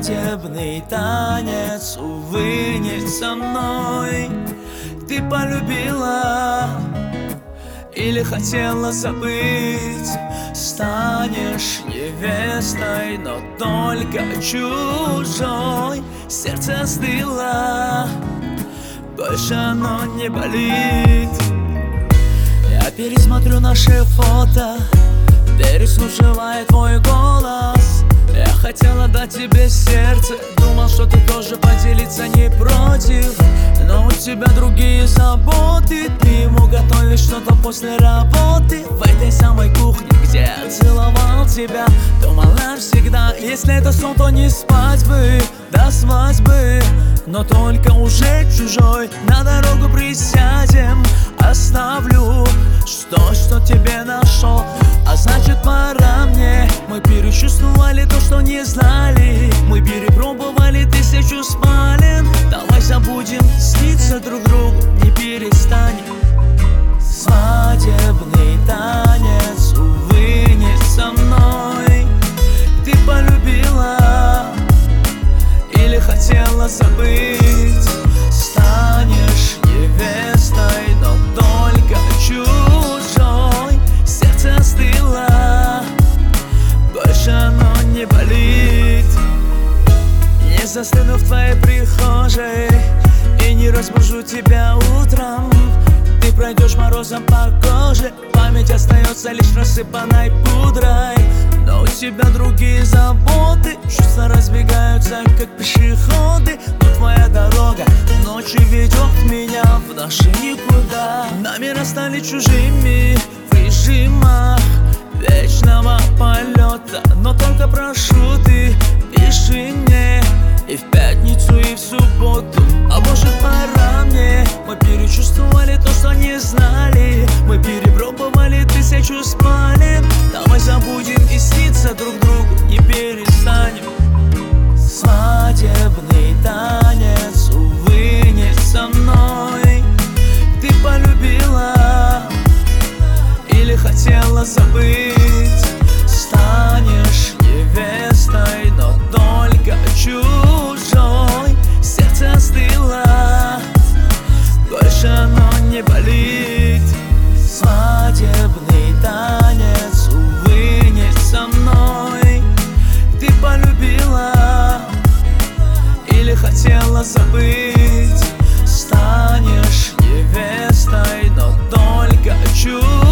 Свадебный танец, увы, не со мной. Ты полюбила или хотела забыть? Станешь невестой, но только чужой. Сердце остыло, больше оно не болит. Я пересмотрю наши фото, переслушивая твой голос. Я хотела дать тебе сердце, думал, что ты тоже поделиться не против. Но у тебя другие заботы, ты ему готовишь что-то после работы. В этой самой кухне, где я целовал тебя, думала всегда, если это сон, то не спать бы до свадьбы. Но только уже чужой, на дорогу присядем, оставлю что тебе нашел. А значит, пора мне. Мы перечувствовали то, что не знали. Мы перепробовали 1000 спален. Давай забудем, сниться друг другу не перестанем. Свадебный танец, увы, не со мной. Ты полюбила или хотела забыть? Станешь невестой, но только чужой. Сердце остыло, больше оно не болит. Не застыну в твоей прихожей и не разбужу тебя утром. Ты пройдешь морозом по коже, память остается лишь рассыпанной пудрой. Но у тебя другие заботы, чувства разбегаются, как пешеходы. Но твоя дорога ночью ведет меня в наше никуда. Намеры стали чужими в режимах вечного полета. Но только прошу, ты пиши мне и в пятницу, и в субботу. А может, пора мне. Мы перечувствовали то, что не знали. Мы перепробовали 1000 спален. Давай забудем и сниться друг другу не перестанем. Свадебный танец, увы, не со мной. Ты полюбила или хотела забыть? Станешь невестой, но только чужой. Сердце остыло, больше оно не болит. Свадебный танец, увы, не со мной. Ты полюбила или хотела забыть? Станешь невестой, но только чужой.